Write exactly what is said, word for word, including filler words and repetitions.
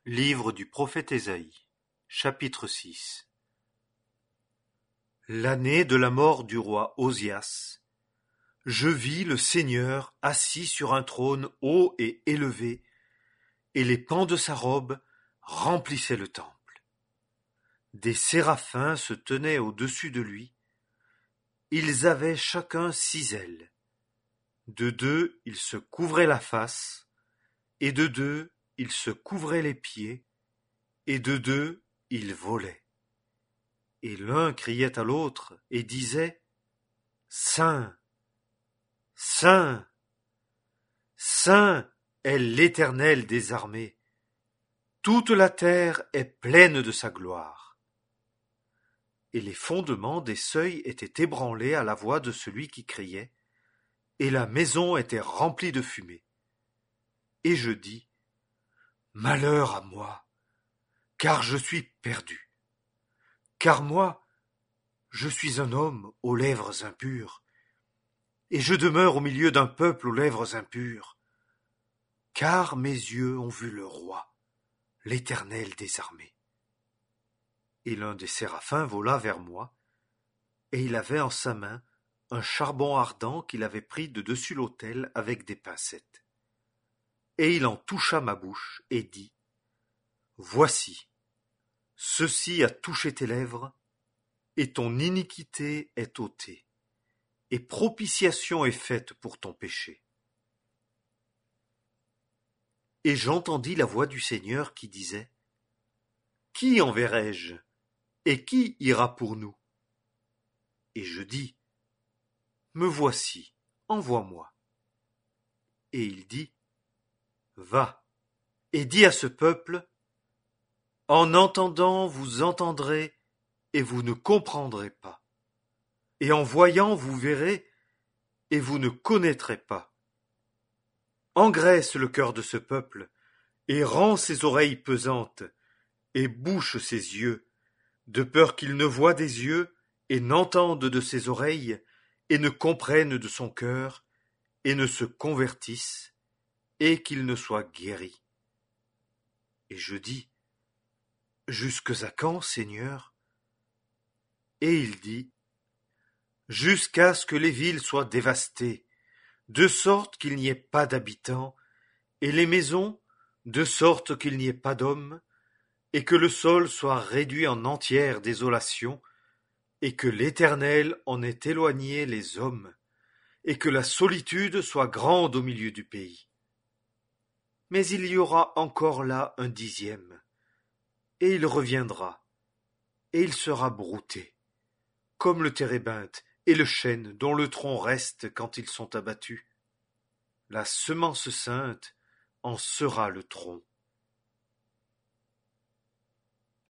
Livre du prophète Ésaïe, chapitre six. L'année de la mort du roi Osias, je vis le Seigneur assis sur un trône haut et élevé, et les pans de sa robe remplissaient le temple. Des séraphins se tenaient au-dessus de lui. Ils avaient chacun six ailes. De deux, ils se couvraient la face, et de deux, ils se couvraient les pieds, et de deux, ils volaient. Et l'un criait à l'autre et disait : Saint, Saint, Saint est l'Éternel des armées. Toute la terre est pleine de sa gloire. Et les fondements des seuils étaient ébranlés à la voix de celui qui criait, et la maison était remplie de fumée. Et je dis : Malheur à moi, car je suis perdu. Car moi, je suis un homme aux lèvres impures, et je demeure au milieu d'un peuple aux lèvres impures. Car mes yeux ont vu le roi, l'Éternel des armées. Et l'un des séraphins vola vers moi, et il avait en sa main un charbon ardent qu'il avait pris de dessus l'autel avec des pincettes. Et il en toucha ma bouche et dit : Voici, ceci a touché tes lèvres, et ton iniquité est ôtée, et propitiation est faite pour ton péché. Et j'entendis la voix du Seigneur qui disait : Qui enverrai-je, et qui ira pour nous ? Et je dis : Me voici, envoie-moi. Et il dit : Va, et dis à ce peuple : En entendant, vous entendrez, et vous ne comprendrez pas. Et en voyant, vous verrez, et vous ne connaîtrez pas. Engraisse le cœur de ce peuple, et rends ses oreilles pesantes, et bouche ses yeux, de peur qu'il ne voie des yeux, et n'entende de ses oreilles, et ne comprenne de son cœur, et ne se convertisse, et qu'il ne soit guéri. Et je dis : Jusques à quand, Seigneur ? Et il dit : Jusqu'à ce que les villes soient dévastées, de sorte qu'il n'y ait pas d'habitants, et les maisons, de sorte qu'il n'y ait pas d'hommes, et que le sol soit réduit en entière désolation, et que l'Éternel en ait éloigné les hommes, et que la solitude soit grande au milieu du pays. Mais il y aura encore là un dixième, et il reviendra, et il sera brouté, comme le térébinthe et le chêne dont le tronc reste quand ils sont abattus. La semence sainte en sera le tronc.